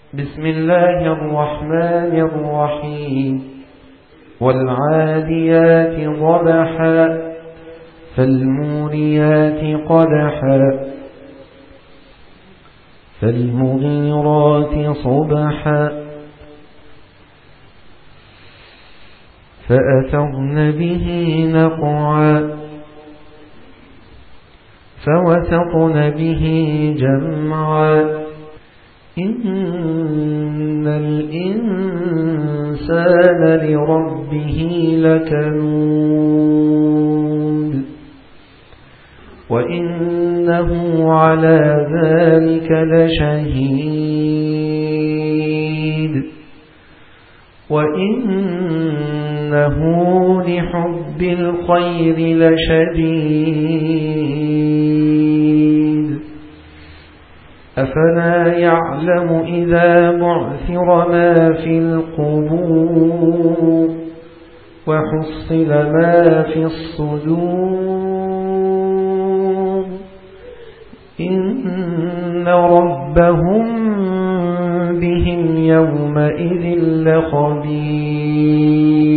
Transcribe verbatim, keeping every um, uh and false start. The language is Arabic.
بسم الله الرحمن الرحيم والعاديات ضبحا فالموريات قدحا فالمغيرات صبحا فأثرن به نقعا فوسطن به جمعا إن الإنسان لربه لكنود وإنه على ذلك لشهيد وإنه لحب الخير لشديد أفلا يعلم إذا بعثر ما في القبور وحصل ما في الصدور إن ربهم بهم يومئذ لخبير